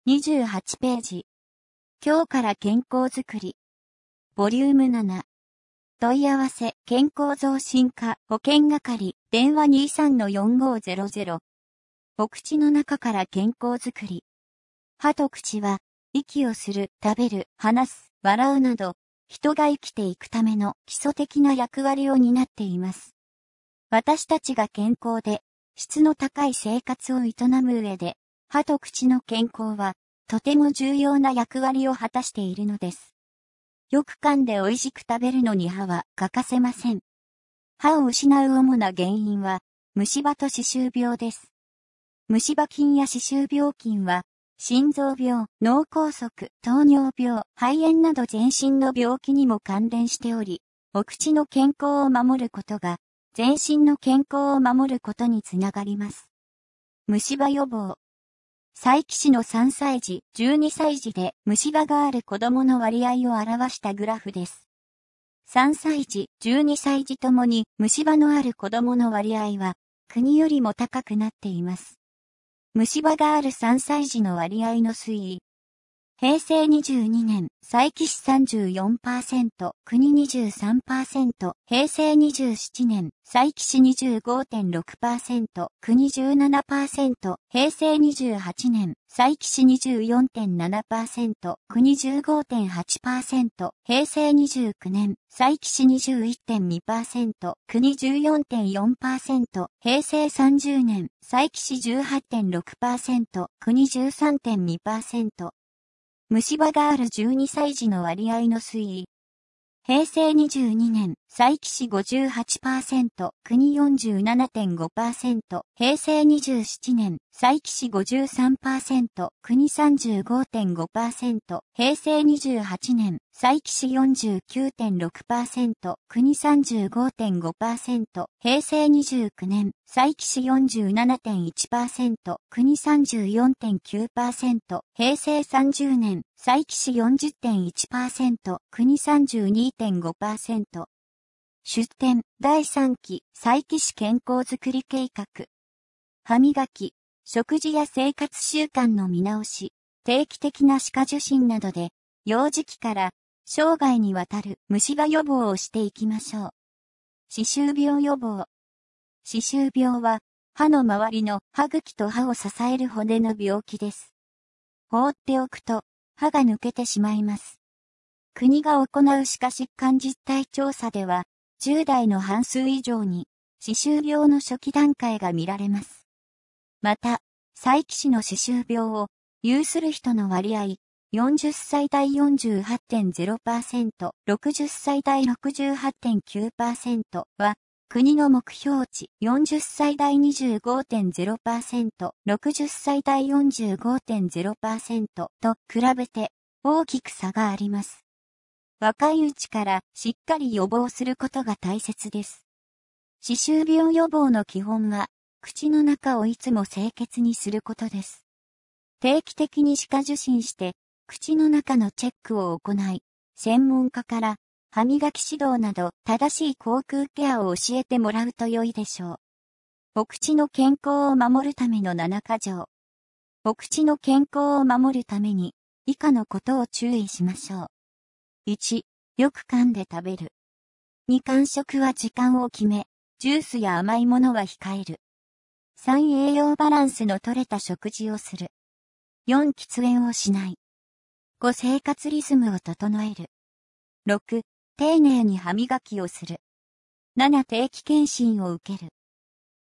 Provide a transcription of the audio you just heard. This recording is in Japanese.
28ページ。今日から健康づくり。ボリューム7。問い合わせ、健康増進課、保健係、電話 23-4500。お口の中から健康づくり。歯と口は、息をする、食べる、話す、笑うなど、人が生きていくための基礎的な役割を担っています。私たちが健康で、質の高い生活を営む上で、歯と口の健康は、とても重要な役割を果たしているのです。よく噛んで美味しく食べるのに歯は欠かせません。歯を失う主な原因は、虫歯と歯周病です。虫歯菌や歯周病菌は、心臓病、脳梗塞、糖尿病、肺炎など全身の病気にも関連しており、お口の健康を守ることが、全身の健康を守ることにつながります。虫歯予防。佐伯市の3歳児、12歳児で虫歯がある子供の割合を表したグラフです。3歳児、12歳児ともに虫歯のある子供の割合は国よりも高くなっています。虫歯がある3歳児の割合の推移。平成22年、佐伯市 34%、国 23%、平成27年、佐伯市 25.6%、国 17%、平成28年、佐伯市 24.7%、国 15.8%、平成29年、佐伯市 21.2%、国 14.4%、平成30年、佐伯市 18.6%、国 13.2%。虫歯がある12歳児の割合の推移。平成22年、佐伯市 58%、国 47.5%、平成27年、佐伯市 53%、国 35.5%、平成28年、佐伯市 49.6%、国 35.5%、平成29年、佐伯市 47.1%、国 34.9%、平成30年、佐伯市 40.1%、国 32.5%。出展、第3期、佐伯市健康づくり計画。歯磨き、食事や生活習慣の見直し、定期的な歯科受診などで、幼児期から生涯にわたる虫歯予防をしていきましょう。歯周病予防。歯周病は、歯の周りの歯茎と歯を支える骨の病気です。放っておくと、歯が抜けてしまいます。国が行う歯科疾患実態調査では、10代の半数以上に、歯周病の初期段階が見られます。また、佐伯市の歯周病を有する人の割合、40歳代 48.0%、60歳代 68.9% は、国の目標値40歳代 25.0%、60歳代 45.0% と比べて大きく差があります。若いうちからしっかり予防することが大切です。歯周病予防の基本は、口の中をいつも清潔にすることです。定期的に歯科受診して、口の中のチェックを行い、専門家から歯磨き指導など正しい口腔ケアを教えてもらうと良いでしょう。お口の健康を守るための7か条。お口の健康を守るために、以下のことを注意しましょう。1、よく噛んで食べる。2、間食は時間を決め、ジュースや甘いものは控える。3、栄養バランスの取れた食事をする。4、喫煙をしない。5、生活リズムを整える。6、丁寧に歯磨きをする。7、定期検診を受ける。